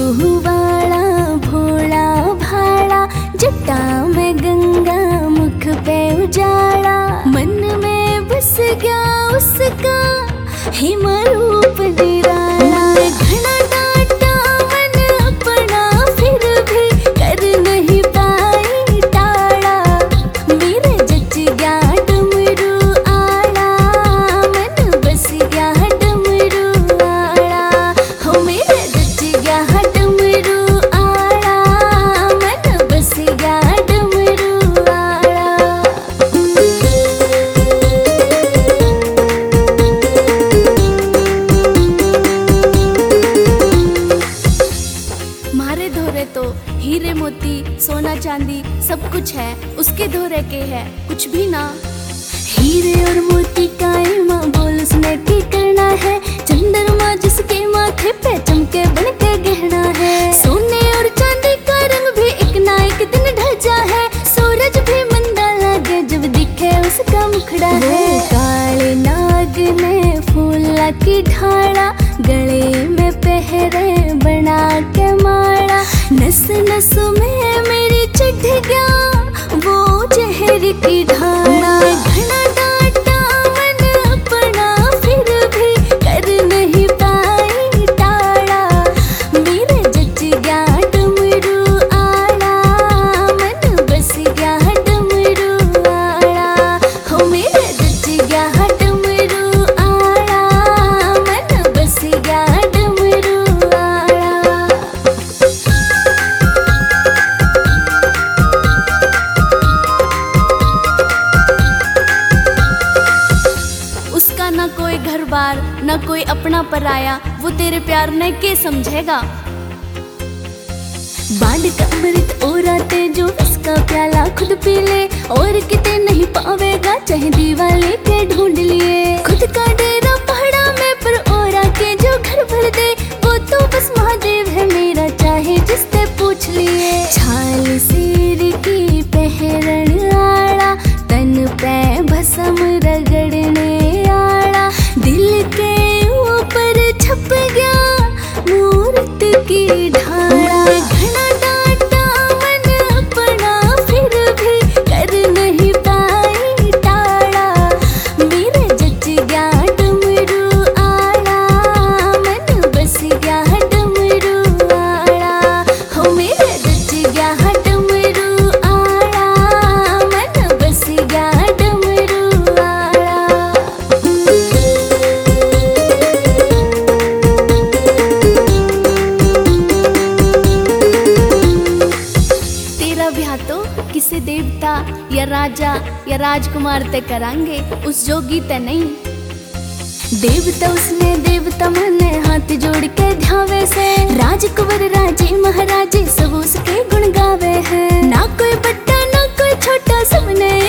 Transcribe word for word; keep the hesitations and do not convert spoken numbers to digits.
रूह वाला भोला भाला, जटा में गंगा मुख पे उजाला, मन में बस गया उसका हिम रूप निराला। घना डांटा मन अपना फिर भी कर नहीं पाई टाला, मेरे जच गया डमरू आला, मन बस गया डमरू आला। हो मेरे जच गया डमरू आला, मन बस गया डमरू आला। मारे धोरे तो हीरे मोती सोना चांदी सब कुछ है, उसके धोरे के है कुछ भी ना। हीरे और मोती का माँ बोल उसने की करना है, चंद्रमा जिसके माथे पे चमके बन के गहना है। सोने और चांदी का रंग भी एक ना एक दिन ढल जा है, सूरज भी मंदा लगे जब दिखे उसका मुखड़ा है। काले नाग ने फूला की ढाला, गले में पहरे बना के माला, नस नस में मेरी चढ़ गया वो जहर की ढाला। घना डांटा मन अपना फिर भी कर नहीं पाई टाला, मेरे जच गया डमरू आला, मन बस गया डमरू आला। हो मेरे जच गया डमरू आला, मन बस गया डमरू आला। उसका ना कोई घर बार ना कोई अपना पराया, वो तेरे प्यार ने के समझेगा। बांड का अमृत और आते जो इसका प्याला खुद पी ले, और किते नहीं पावेगा चाहे दीवाले के ढूंढ लिए। खुद का डेरा पहाड़ा में पर और आके जो घर भर दे, वो तो बस महादेव है मेरा चाहे जिससे पूछ लिए। छाल सिर की पहरन आड़ा, तन पे भस्म रगड़ने आड़ा, दिल के ऊपर छप गया मूर्त की ढाला। घना डांटा मन अपना फिर भी कर नहीं पाई टाला, मेरे जच गया डमरू आला, मन बस गया डमरू आला। हो मेरे जच गया डमरू आला, मन बस गया डमरू आला। तेरा ब्याह तो किसी देवता या राजा या राजकुमार ते करांगे, उस जोगी ते नहीं। देवता उसने देवता मने हाथ जोड़ के ध्यावे से, राजकुंवर राजे महाराजे सब उसके गुण गावे हैं। ना कोई बड़ा ना कोई छोटा सबने